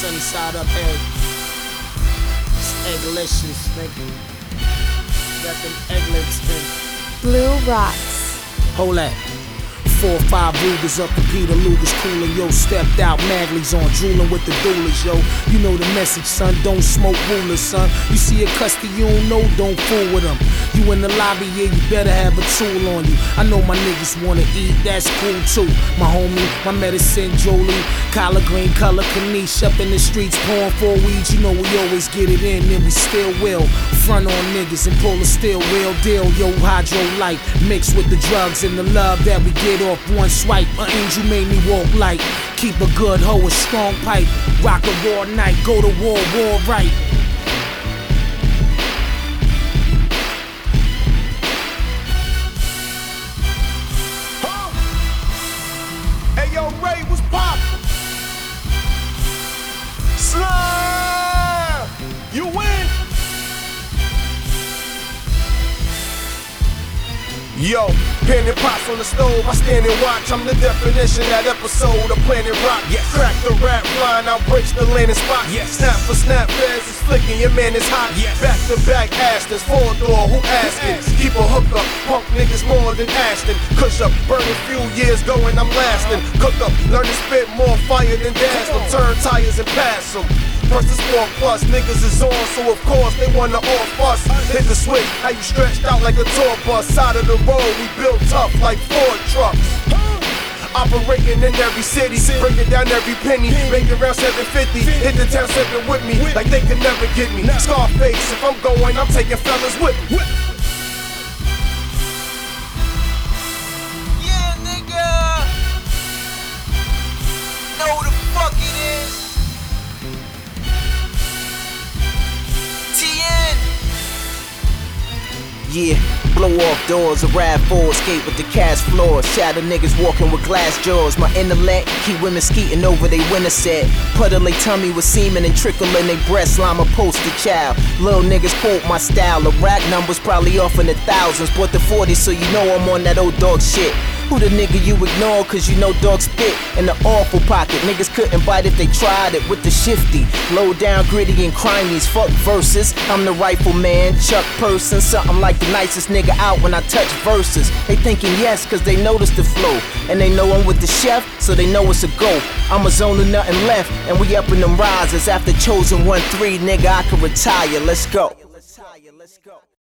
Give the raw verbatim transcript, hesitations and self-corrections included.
sunny side up egg. It's egglicious, nigga. Got them egglets in. Blue Rocks. Hold that. Four or five Rugers up to Peter Luger's coolin', yo. Stepped out, Magley's on, drooling with the duelers, yo. You know the message, son, don't smoke rulers, son. You see a custody you don't know, don't fool with them. You in the lobby, yeah, you better have a tool on you. I know my niggas wanna eat, that's cool too. My homie, my medicine, Jolie, collard green color, Kanish up in the streets, pouring four weeds. You know we always get it in, and we still will. Front on niggas and pull a still real deal, yo. Hydro light, mixed with the drugs and the love that we get off one swipe. An angel made me walk light. Keep a good hoe, a strong pipe. Rock a raw night, go to war, war right. Hey yo, Ray, what's poppin'? Slime! You win! Yo, pen and pots on the stove, I stand and watch. I'm the definition, that episode of Planet Rock. Yes. Crack the rap line, I'll break the landing spot. Yes. Snap for snap, fans is flicking, your man is hot. Yes. Back to back Astons, four door, who asking? Keep a hook up, punk niggas more than Ashton. Kush up, burn a few years going, I'm lasting. Cook up, learn to spit more fire than dance them. Turn tires and pass them. Versus four plus, niggas is on, so of course they wanna off us. Hit the switch, how you stretched out like a tour bus. Side of the road, we built tough like Ford trucks. Operating in every city, breaking down every penny, making around seven fifty. Hit the town seven with me, like they can never get me. Scarface, if I'm going, I'm taking fellas with me. Yeah, nigga. Know who the fuck it is. Yeah, blow off doors, a ride for escape with the cash floor. Shadow niggas walking with glass jaws. My intellect keep women skeeting over they winter set. Puddle they tummy with semen and trickle in they breast. Llama poster child. Little niggas quote my style. The rack numbers probably off in the thousands. Bought the forty so you know I'm on that old dog shit. Who the nigga you ignore cause you know dog spit in the awful pocket. Niggas couldn't bite if they tried it with the shifty. Low down, gritty and crimies, fuck verses. I'm the rifleman, Chuck Person. Something like the nicest nigga out when I touch verses. They thinking yes cause they notice the flow. And they know I'm with the chef so they know it's a go. I'm a zone of nothing left and we up in them rises. After chosen one three nigga I can retire, let's go.